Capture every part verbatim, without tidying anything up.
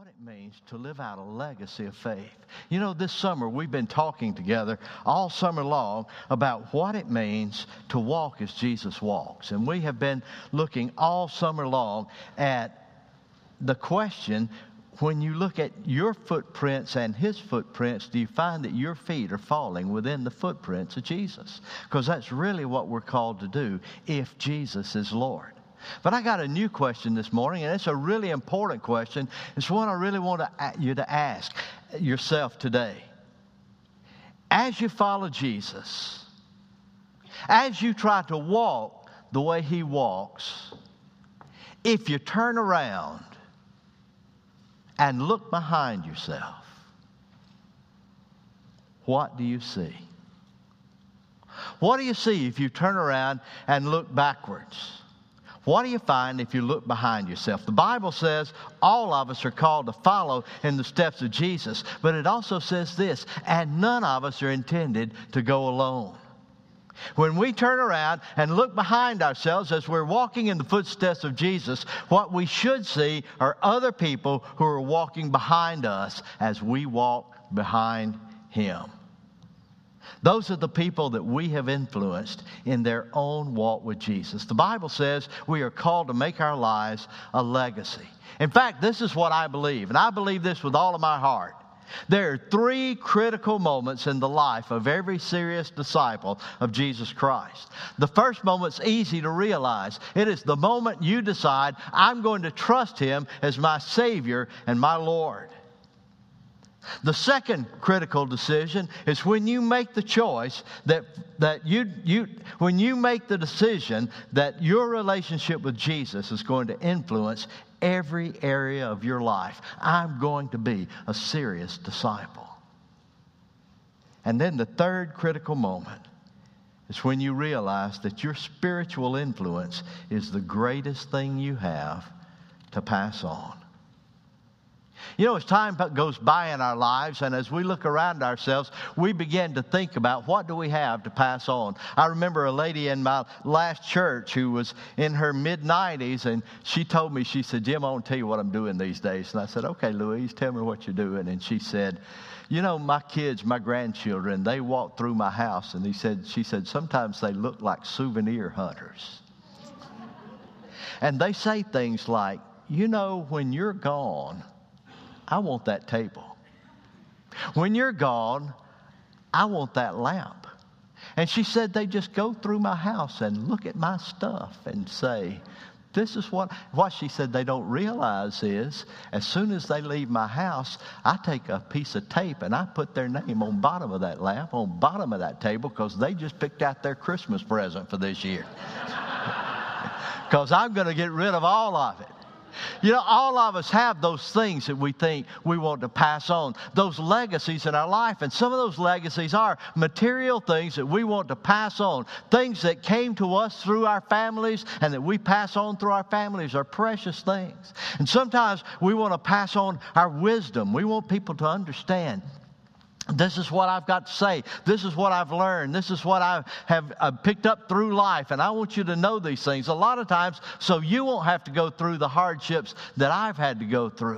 what it means to live out a legacy of faith. You know, this summer we've been talking together all summer long about what it means to walk as Jesus walks. And we have been looking all summer long at the question, when you look at your footprints and his footprints, do you find that your feet are falling within the footprints of Jesus? Because that's really what we're called to do if Jesus is Lord. But I got a new question this morning, and it's a really important question. It's one I really want to, you to ask yourself today. As you follow Jesus, as you try to walk the way he walks, if you turn around and look behind yourself, what do you see? What do you see if you turn around and look backwards? What do you find if you look behind yourself? The Bible says all of us are called to follow in the steps of Jesus. But it also says this, and none of us are intended to go alone. When we turn around and look behind ourselves as we're walking in the footsteps of Jesus, what we should see are other people who are walking behind us as we walk behind him. Those are the people that we have influenced in their own walk with Jesus. The Bible says we are called to make our lives a legacy. In fact, this is what I believe, and I believe this with all of my heart. There are three critical moments in the life of every serious disciple of Jesus Christ. The first moment's easy to realize. It is the moment you decide, I'm going to trust him as my Savior and my Lord. The second critical decision is when you make the choice that that you you when you make the decision that your relationship with Jesus is going to influence every area of your life. I'm going to be a serious disciple. And then the third critical moment is when you realize that your spiritual influence is the greatest thing you have to pass on. You know, as time goes by in our lives and as we look around ourselves, we begin to think about what do we have to pass on. I remember a lady in my last church who was in her mid nineties, and she told me, she said, Jim, I want to tell you what I'm doing these days. And I said, okay, Louise, tell me what you're doing. And she said, you know, my kids, my grandchildren, they walk through my house. And he said, she said, sometimes they look like souvenir hunters. And they say things like, you know, when you're gone, I want that table. When you're gone, I want that lamp. And she said they just go through my house and look at my stuff and say, this is what, what she said they don't realize is, as soon as they leave my house, I take a piece of tape and I put their name on bottom of that lamp, on bottom of that table, because they just picked out their Christmas present for this year. Because I'm going to get rid of all of it. You know, all of us have those things that we think we want to pass on, those legacies in our life. And some of those legacies are material things that we want to pass on, things that came to us through our families and that we pass on through our families are precious things. And sometimes we want to pass on our wisdom. We want people to understand. This is what I've got to say. This is what I've learned. This is what I have uh, picked up through life. And I want you to know these things a lot of times so you won't have to go through the hardships that I've had to go through.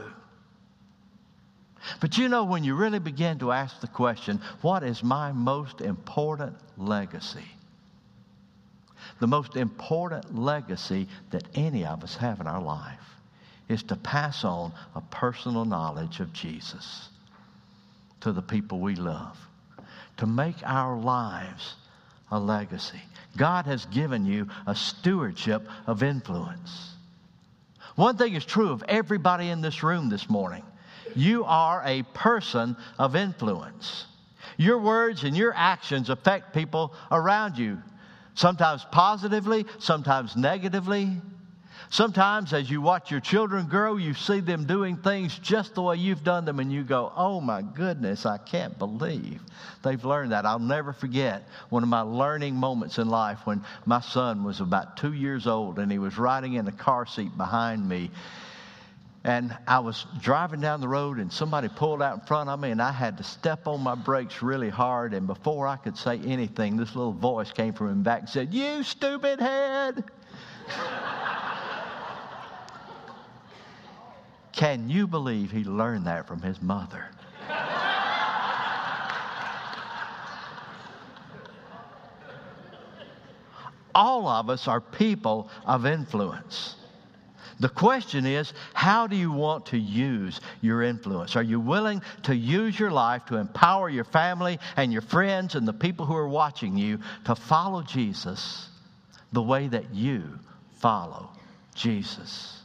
But you know, when you really begin to ask the question, what is my most important legacy? The most important legacy that any of us have in our life is to pass on a personal knowledge of Jesus to the people we love, to make our lives a legacy. God has given you a stewardship of influence. One thing is true of everybody in this room this morning. You are a person of influence. Your words and your actions affect people around you, sometimes positively, sometimes negatively. Sometimes as you watch your children grow, you see them doing things just the way you've done them, and you go, oh my goodness, I can't believe they've learned that. I'll never forget one of my learning moments in life when my son was about two years old and he was riding in a car seat behind me. And I was driving down the road and somebody pulled out in front of me and I had to step on my brakes really hard. And before I could say anything, this little voice came from him back and said, you stupid head. Can you believe he learned that from his mother? All of us are people of influence. The question is, how do you want to use your influence? Are you willing to use your life to empower your family and your friends and the people who are watching you to follow Jesus the way that you follow Jesus?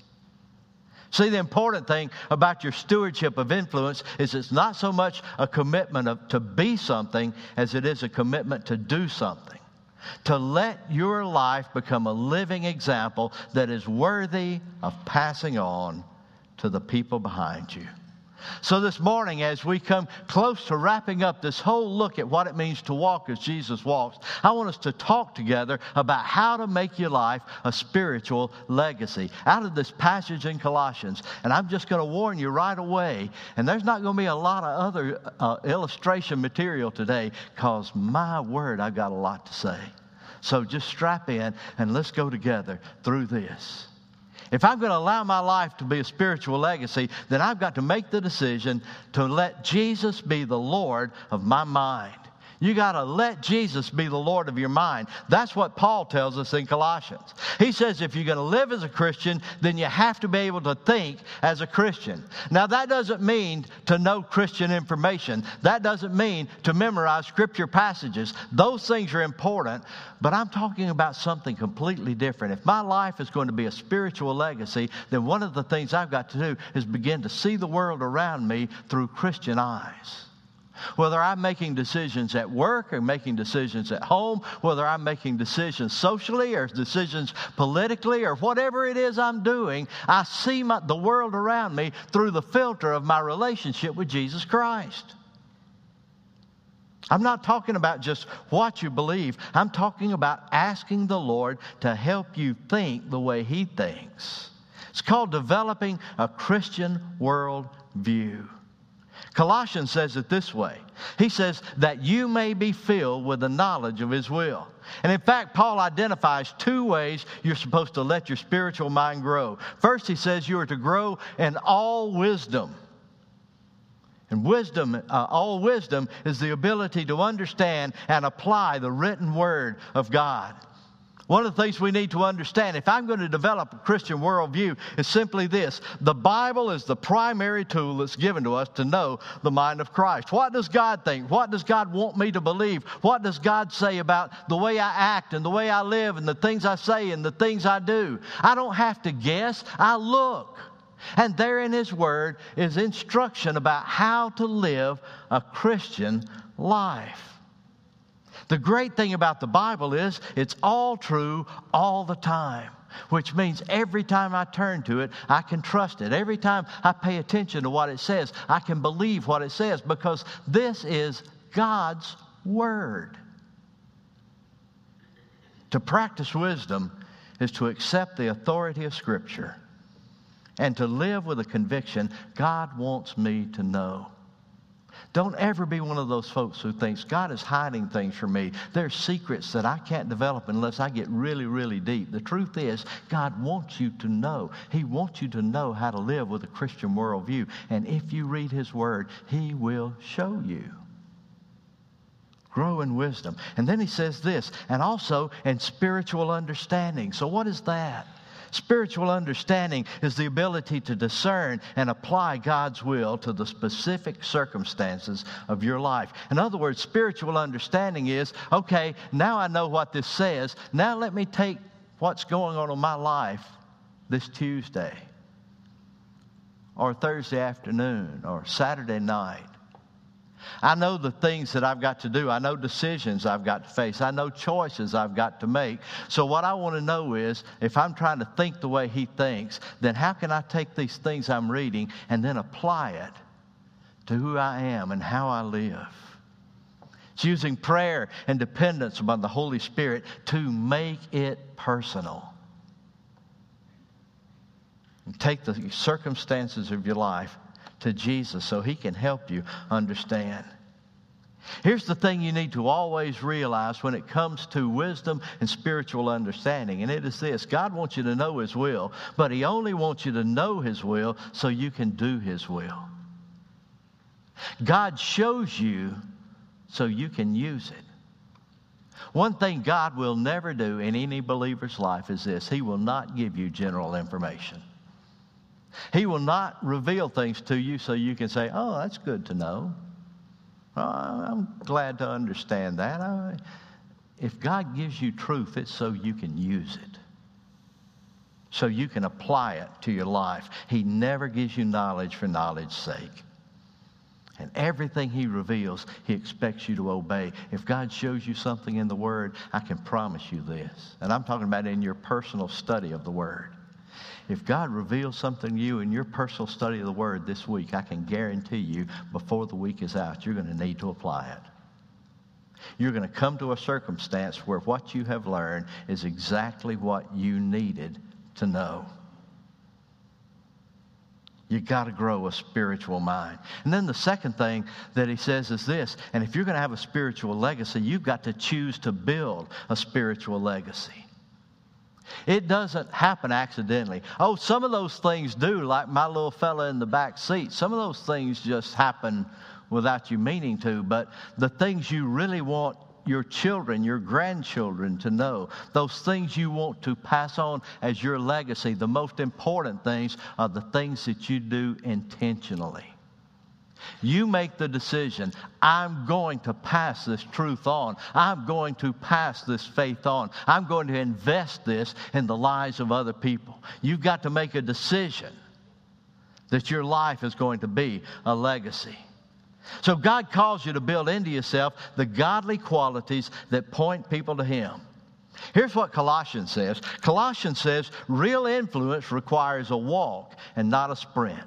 See, the important thing about your stewardship of influence is it's not so much a commitment of, to be something as it is a commitment to do something. To let your life become a living example that is worthy of passing on to the people behind you. So this morning, as we come close to wrapping up this whole look at what it means to walk as Jesus walks, I want us to talk together about how to make your life a spiritual legacy out of this passage in Colossians. And I'm just going to warn you right away, and there's not going to be a lot of other uh, illustration material today, because my word, I've got a lot to say. So just strap in and let's go together through this. If I'm going to allow my life to be a spiritual legacy, then I've got to make the decision to let Jesus be the Lord of my mind. You got to let Jesus be the Lord of your mind. That's what Paul tells us in Colossians. He says if you're going to live as a Christian, then you have to be able to think as a Christian. Now, that doesn't mean to know Christian information. That doesn't mean to memorize scripture passages. Those things are important, but I'm talking about something completely different. If my life is going to be a spiritual legacy, then one of the things I've got to do is begin to see the world around me through Christian eyes. Whether I'm making decisions at work or making decisions at home, whether I'm making decisions socially or decisions politically or whatever it is I'm doing, I see my, the world around me through the filter of my relationship with Jesus Christ. I'm not talking about just what you believe. I'm talking about asking the Lord to help you think the way He thinks. It's called developing a Christian world view. Colossians says it this way. He says that you may be filled with the knowledge of His will. And in fact, Paul identifies two ways you're supposed to let your spiritual mind grow. First, he says you are to grow in all wisdom. And wisdom, uh, all wisdom is the ability to understand and apply the written word of God. One of the things we need to understand, if I'm going to develop a Christian worldview, is simply this. The Bible is the primary tool that's given to us to know the mind of Christ. What does God think? What does God want me to believe? What does God say about the way I act and the way I live and the things I say and the things I do? I don't have to guess. I look. And there in His Word is instruction about how to live a Christian life. The great thing about the Bible is it's all true all the time, which means every time I turn to it, I can trust it. Every time I pay attention to what it says, I can believe what it says because this is God's Word. To practice wisdom is to accept the authority of Scripture and to live with a conviction God wants me to know. Don't ever be one of those folks who thinks God is hiding things from me. There's secrets that I can't develop unless I get really, really deep. The truth is, God wants you to know. He wants you to know how to live with a Christian worldview. And if you read His Word, He will show you. Grow in wisdom. And then He says this, and also in spiritual understanding. So what is that? Spiritual understanding is the ability to discern and apply God's will to the specific circumstances of your life. In other words, spiritual understanding is, okay, now I know what this says. Now let me take what's going on in my life this Tuesday or Thursday afternoon or Saturday night. I know the things that I've got to do. I know decisions I've got to face. I know choices I've got to make. So what I want to know is, if I'm trying to think the way He thinks, then how can I take these things I'm reading and then apply it to who I am and how I live? It's using prayer and dependence upon the Holy Spirit to make it personal. And take the circumstances of your life to Jesus so He can help you understand. Here's the thing you need to always realize when it comes to wisdom and spiritual understanding, and it is this: God wants you to know His will, but He only wants you to know His will so you can do His will. God shows you so you can use it. One thing God will never do in any believer's life is this: He will not give you general information. He will not reveal things to you so you can say, oh, that's good to know. Oh, I'm glad to understand that. I, if God gives you truth, it's so you can use it, so you can apply it to your life. He never gives you knowledge for knowledge's sake. And everything He reveals, He expects you to obey. If God shows you something in the Word, I can promise you this, and I'm talking about in your personal study of the Word. If God reveals something to you in your personal study of the Word this week, I can guarantee you before the week is out, you're going to need to apply it. You're going to come to a circumstance where what you have learned is exactly what you needed to know. You've got to grow a spiritual mind. And then the second thing that he says is this: and if you're going to have a spiritual legacy, you've got to choose to build a spiritual legacy. It doesn't happen accidentally. Oh, some of those things do, like my little fella in the back seat. Some of those things just happen without you meaning to. But the things you really want your children, your grandchildren to know, those things you want to pass on as your legacy, the most important things are the things that you do intentionally. You make the decision: I'm going to pass this truth on. I'm going to pass this faith on. I'm going to invest this in the lives of other people. You've got to make a decision that your life is going to be a legacy. So God calls you to build into yourself the godly qualities that point people to Him. Here's what Colossians says. Colossians says, real influence requires a walk and not a sprint.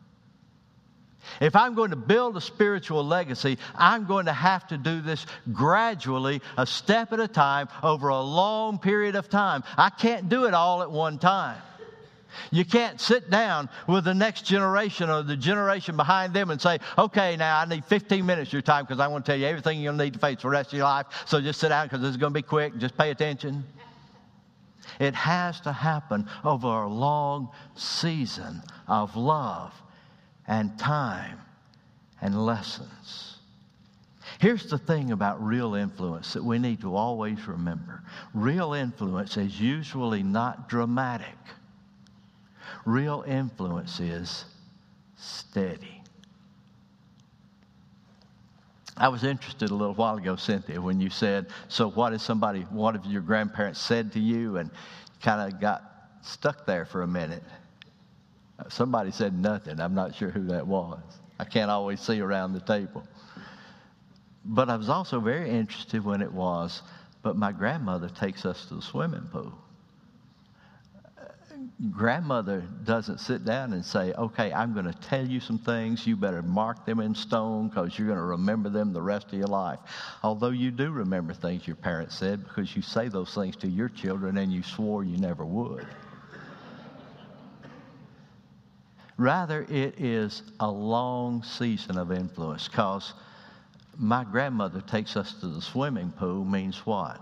If I'm going to build a spiritual legacy, I'm going to have to do this gradually, a step at a time, over a long period of time. I can't do it all at one time. You can't sit down with the next generation or the generation behind them and say, okay, now I need fifteen minutes of your time because I want to tell you everything you'll need to face for the rest of your life. So just sit down because this is going to be quick. Just pay attention. It has to happen over a long season of love and time and lessons. Here's the thing about real influence that we need to always remember. Real influence is usually not dramatic. Real influence is steady. I was interested a little while ago, Cynthia, when you said, so what is somebody, one of your grandparents said to you, and kind of got stuck there for a minute. Somebody said nothing. I'm not sure who that was. I can't always see around the table. But I was also very interested when it was, but my grandmother takes us to the swimming pool. Grandmother doesn't sit down and say, okay, I'm going to tell you some things. You better mark them in stone because you're going to remember them the rest of your life. Although you do remember things your parents said because you say those things to your children and you swore you never would. Rather, it is a long season of influence, because my grandmother takes us to the swimming pool means what?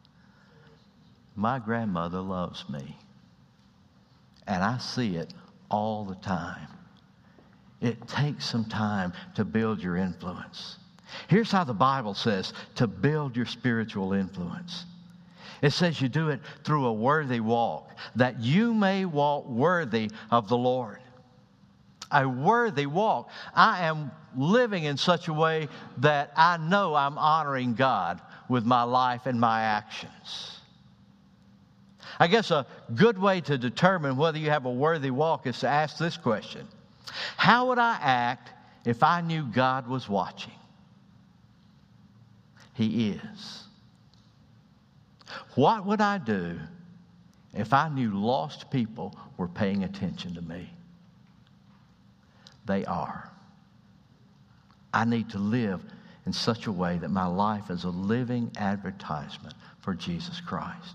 My grandmother loves me. And I see it all the time. It takes some time to build your influence. Here's how the Bible says to build your spiritual influence. It says you do it through a worthy walk, that you may walk worthy of the Lord. A worthy walk. I am living in such a way that I know I'm honoring God with my life and my actions. I guess a good way to determine whether you have a worthy walk is to ask this question: how would I act if I knew God was watching? He is. What would I do if I knew lost people were paying attention to me? They are. I need to live in such a way that my life is a living advertisement for Jesus Christ.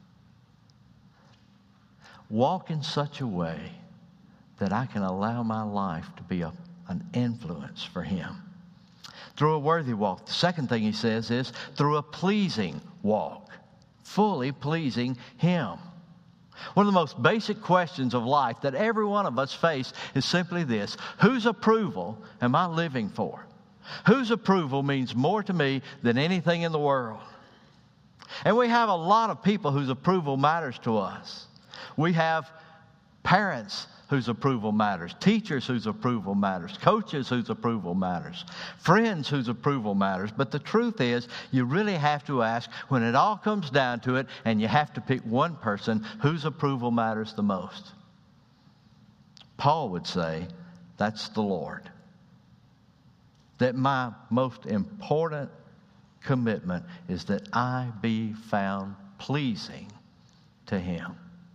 Walk in such a way that I can allow my life to be a, an influence for Him. Through a worthy walk. The second thing he says is through a pleasing walk, fully pleasing him. One of the most basic questions of life that every one of us face is simply this: whose approval am I living for? Whose approval means more to me than anything in the world? And we have a lot of people whose approval matters to us. We have parents whose approval matters, teachers whose approval matters, coaches whose approval matters, friends whose approval matters. But the truth is, you really have to ask, when it all comes down to it, and you have to pick one person, whose approval matters the most? Paul would say, that's the Lord. That my most important commitment is that I be found pleasing to him.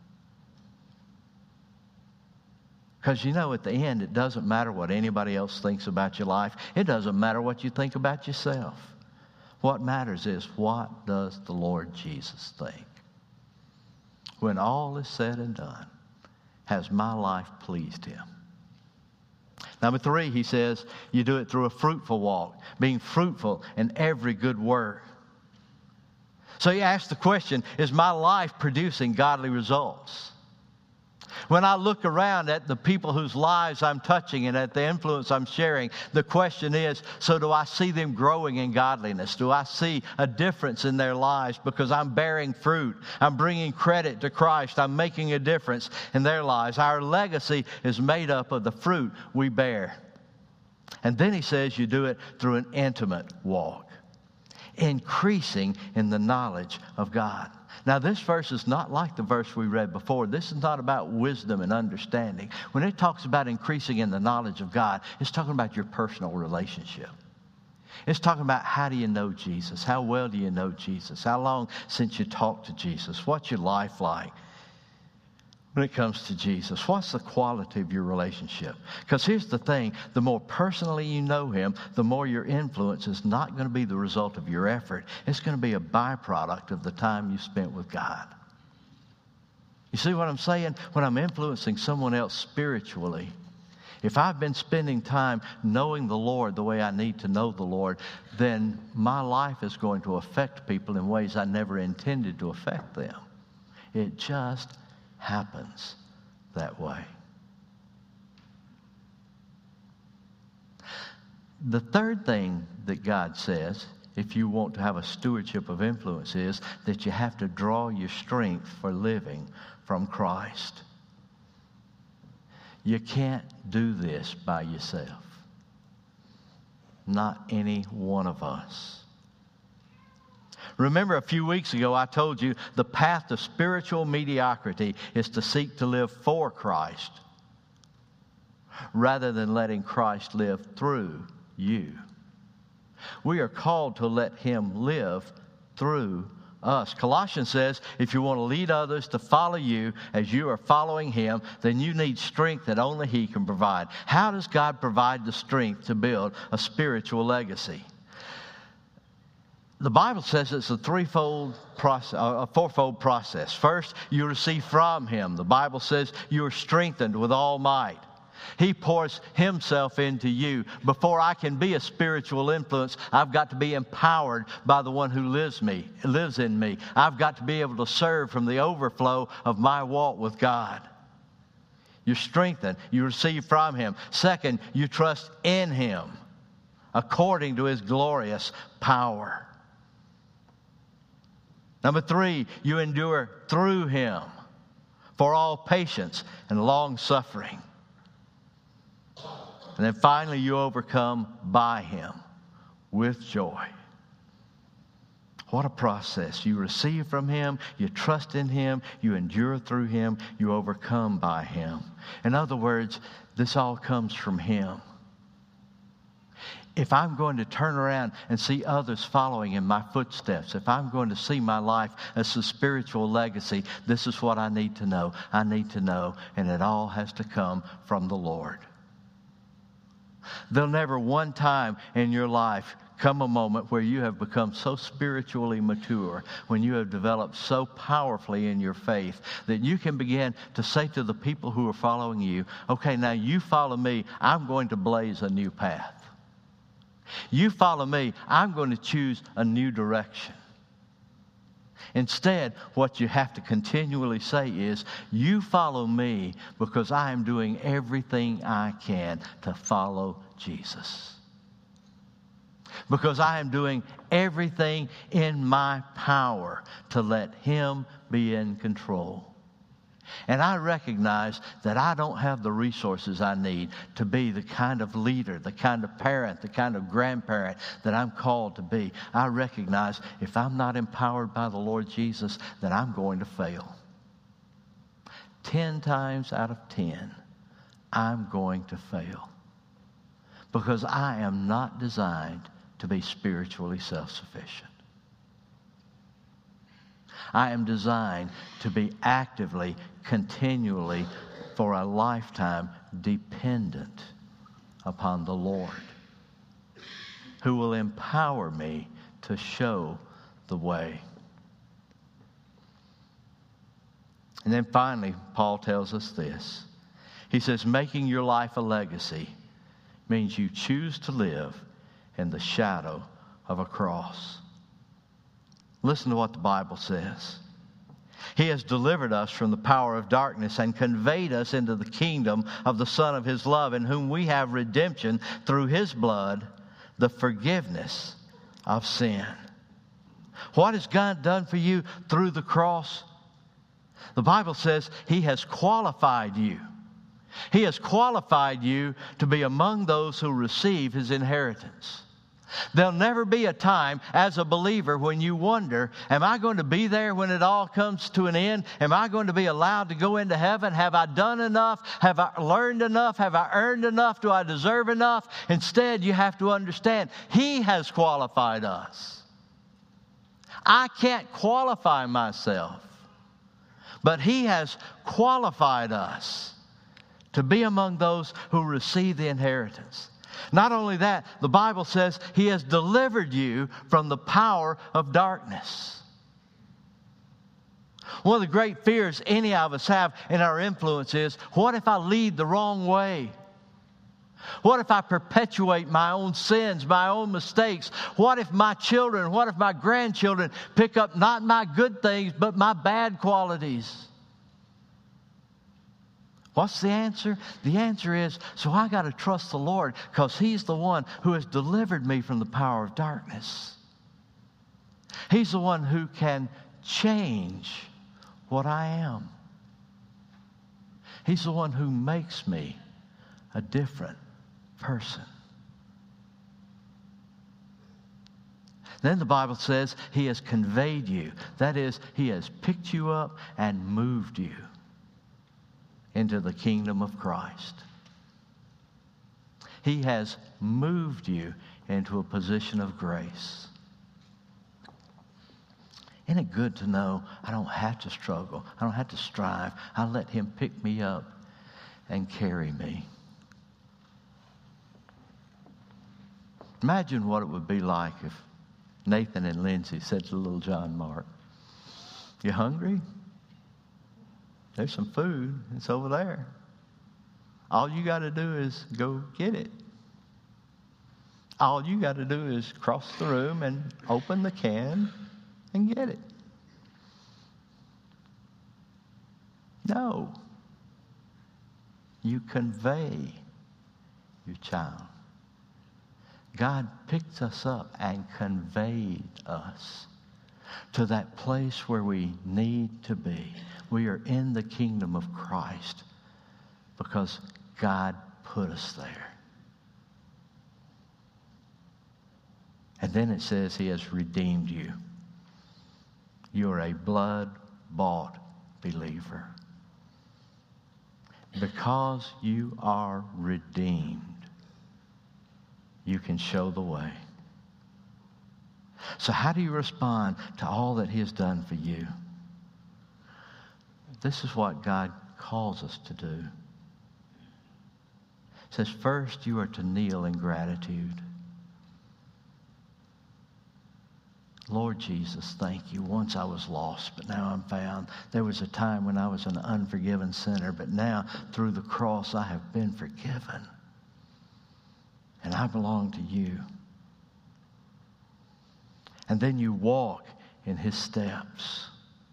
Because you know, at the end, it doesn't matter what anybody else thinks about your life. It doesn't matter what you think about yourself. What matters is, what does the Lord Jesus think? When all is said and done, has my life pleased him? Number three, he says, you do it through a fruitful walk, being fruitful in every good work. So you ask the question, is my life producing godly results? When I look around at the people whose lives I'm touching and at the influence I'm sharing, the question is, so do I see them growing in godliness? Do I see a difference in their lives because I'm bearing fruit? I'm bringing credit to Christ. I'm making a difference in their lives. Our legacy is made up of the fruit we bear. And then he says you do it through an intimate walk, increasing in the knowledge of God. Now, this verse is not like the verse we read before. This is not about wisdom and understanding. When it talks about increasing in the knowledge of God, it's talking about your personal relationship. It's talking about, how do you know Jesus? How well do you know Jesus? How long since you talked to Jesus? What's your life like when it comes to Jesus? What's the quality of your relationship? Because here's the thing, the more personally you know him, the more your influence is not going to be the result of your effort. It's going to be a byproduct of the time you spent with God. You see what I'm saying? When I'm influencing someone else spiritually, if I've been spending time knowing the Lord the way I need to know the Lord, then my life is going to affect people in ways I never intended to affect them. It just happens that way. The third thing that God says, if you want to have a stewardship of influence, is that you have to draw your strength for living from Christ. You can't do this by yourself. Not any one of us. Remember, a few weeks ago I told you the path to spiritual mediocrity is to seek to live for Christ rather than letting Christ live through you. We are called to let him live through us. Colossians says, if you want to lead others to follow you as you are following him, then you need strength that only he can provide. How does God provide the strength to build a spiritual legacy? The Bible says it's a threefold process, a fourfold process. First, you receive from him. The Bible says you are strengthened with all might. He pours himself into you. Before I can be a spiritual influence, I've got to be empowered by the one who lives me, lives in me. I've got to be able to serve from the overflow of my walk with God. You're strengthened. You receive from him. Second, you trust in him according to his glorious power. Number three, you endure through him for all patience and long suffering. And then finally, you overcome by him with joy. What a process. You receive from him, you trust in him, you endure through him, you overcome by him. In other words, this all comes from him. If I'm going to turn around and see others following in my footsteps, if I'm going to see my life as a spiritual legacy, this is what I need to know. I need to know, and it all has to come from the Lord. There'll never one time in your life come a moment where you have become so spiritually mature, when you have developed so powerfully in your faith, that you can begin to say to the people who are following you, okay, now you follow me, I'm going to blaze a new path. You follow me, I'm going to choose a new direction. Instead, what you have to continually say is, you follow me because I am doing everything I can to follow Jesus. Because I am doing everything in my power to let Him be in control. And I recognize that I don't have the resources I need to be the kind of leader, the kind of parent, the kind of grandparent that I'm called to be. I recognize if I'm not empowered by the Lord Jesus, then I'm going to fail. Ten times out of ten, I'm going to fail. Because I am not designed to be spiritually self-sufficient. I am designed to be actively, continually, for a lifetime, dependent upon the Lord, who will empower me to show the way. And then finally, Paul tells us this. He says, making your life a legacy means you choose to live in the shadow of a cross. Listen to what the Bible says. He has delivered us from the power of darkness and conveyed us into the kingdom of the Son of His love, in whom we have redemption through His blood, the forgiveness of sin. What has God done for you through the cross? The Bible says He has qualified you. He has qualified you to be among those who receive His inheritance. There'll never be a time as a believer when you wonder, am I going to be there when it all comes to an end? Am I going to be allowed to go into heaven? Have I done enough? Have I learned enough? Have I earned enough? Do I deserve enough? Instead, you have to understand, He has qualified us. I can't qualify myself, but He has qualified us to be among those who receive the inheritance. Not only that, the Bible says He has delivered you from the power of darkness. One of the great fears any of us have in our influence is, what if I lead the wrong way? What if I perpetuate my own sins, my own mistakes? What if my children, what if my grandchildren pick up not my good things, but my bad qualities? What's the answer? The answer is, so I got to trust the Lord, because He's the one who has delivered me from the power of darkness. He's the one who can change what I am. He's the one who makes me a different person. Then the Bible says He has conveyed you. That is, He has picked you up and moved you into the kingdom of Christ. He has moved you into a position of grace. Isn't it good to know I don't have to struggle? I don't have to strive. I let Him pick me up and carry me. Imagine what it would be like if Nathan and Lindsay said to little John Mark, "You hungry? There's some food. It's over there. All you got to do is go get it. All you got to do is cross the room and open the can and get it." No. You convey your child. God picked us up and conveyed us to that place where we need to be. We are in the kingdom of Christ because God put us there. And then it says He has redeemed you. You are a blood-bought believer. Because you are redeemed, you can show the way. So how do you respond to all that He has done for you? This is what God calls us to do. It says, first you are to kneel in gratitude. Lord Jesus, thank you. Once I was lost, but now I'm found. There was a time when I was an unforgiven sinner, but now through the cross I have been forgiven. And I belong to you. And then you walk in His steps.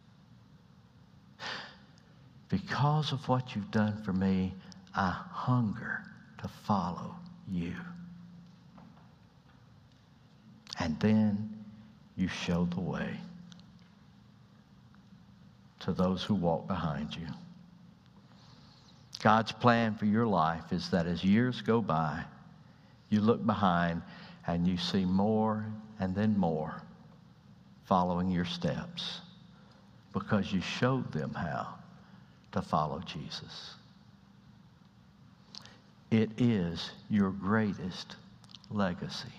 Because of what you've done for me, I hunger to follow you. And then you show the way to those who walk behind you. God's plan for your life is that as years go by, you look behind and you see more and then more following your steps because you showed them how to follow Jesus. It is your greatest legacy.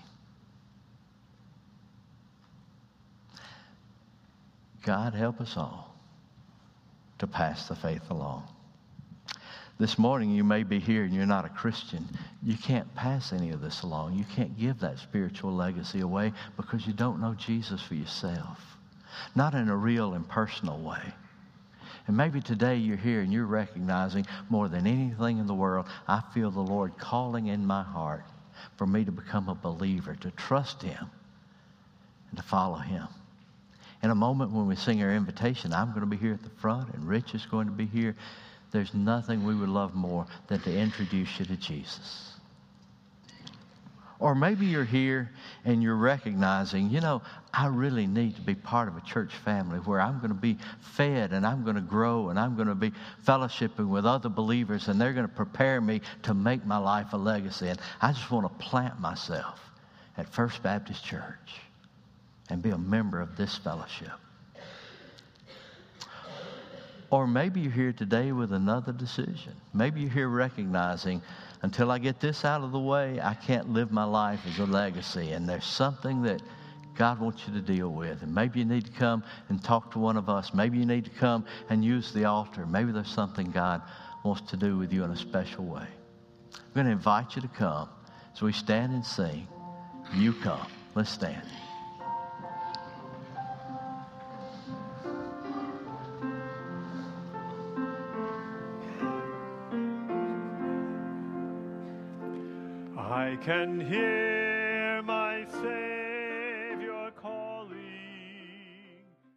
God help us all to pass the faith along. This morning you may be here and you're not a Christian. You can't pass any of this along. You can't give that spiritual legacy away because you don't know Jesus for yourself. Not in a real and personal way. And maybe today you're here and you're recognizing more than anything in the world, I feel the Lord calling in my heart for me to become a believer, to trust Him and to follow Him. In a moment when we sing our invitation, I'm going to be here at the front and Rich is going to be here. There's nothing we would love more than to introduce you to Jesus. Or maybe you're here and you're recognizing, you know, I really need to be part of a church family where I'm going to be fed and I'm going to grow and I'm going to be fellowshipping with other believers and they're going to prepare me to make my life a legacy. And I just want to plant myself at First Baptist Church and be a member of this fellowship. Or maybe you're here today with another decision. Maybe you're here recognizing, until I get this out of the way, I can't live my life as a legacy. And there's something that God wants you to deal with. And maybe you need to come and talk to one of us. Maybe you need to come and use the altar. Maybe there's something God wants to do with you in a special way. I'm going to invite you to come. So we stand and sing. You come. Let's stand. I can hear my Savior